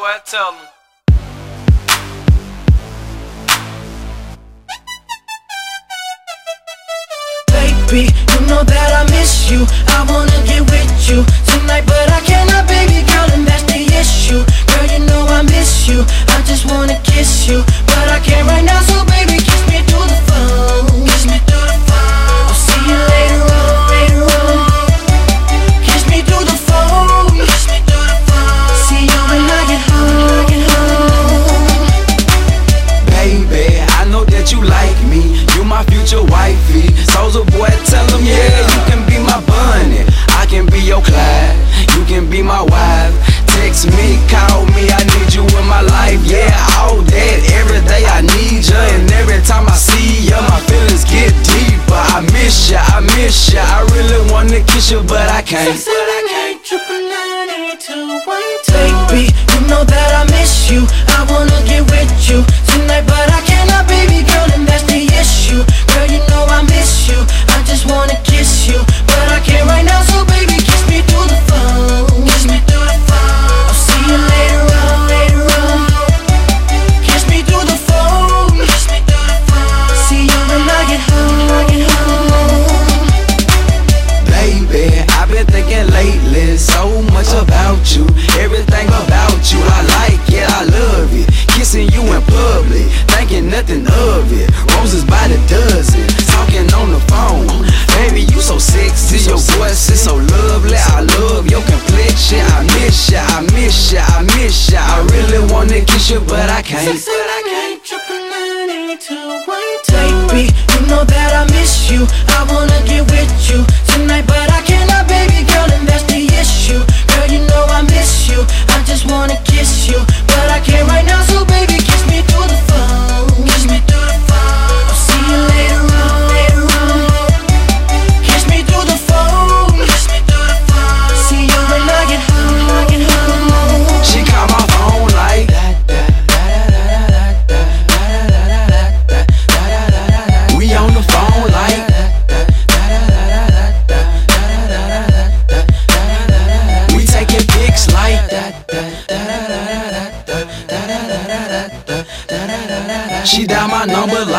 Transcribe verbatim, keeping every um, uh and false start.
boy, tell him. Baby, you know that I miss you. I wanna get with you tonight, but I cannot, baby girl, and that's the issue. Girl, you know I miss you. I just wanna kiss you, but I can't right now, so baby, kiss me through the phone. Kiss me through the phone. I'll see you later on, later on. Kiss me through the phone. Kiss me through the phone. See you when I get home, get home. Baby, I know that you like me. You my future wifey. Soulja boy, tell him, yeah, you can be my bunny. I can be your Clyde. You can be my wife. Text me, call me, I need you in my life. Yeah, all that, every day I need you. And every time I see you, my feelings get deeper. I miss you, I miss you. I really wanna kiss you, but I can't. But I can't. Triple nine eight two one two. Baby, you know that I miss you. I wanna get with you tonight, but I cannot, baby girl, and that's the issue. Girl, you know I miss you. I just wanna kiss you, but I can't right now, so baby, kiss me through the phone. Kiss me through the phone. I'll see you later on, later on. Kiss me through the phone. Kiss me through the phone. See you when I get home, get home. Baby, I've been thinking lately so much about you. Everything about you, I like it, I love it. Kissing you in public, thinking nothing of it. Roses by the dozen, talking on the phone. Baby, you so sexy, your voice is so lovely. I love your complexion. I miss ya, I miss ya, I miss ya. I really wanna kiss you, but I can't. But I can't. Triple nine eight two one two. Baby, you know that I miss you. I wanna get with you tonight, but I cannot, baby girl, and that's the issue. Girl, you know I miss you. I just wanna kiss you, but I can't right now, so baby, kiss me through the phone. Kiss me through the phone. I'll see you later on, later on. Kiss me through the phone. Kiss me through the phone. See you when I get home, get home. She called my phone like we on the phone like we taking pics like she dialed my number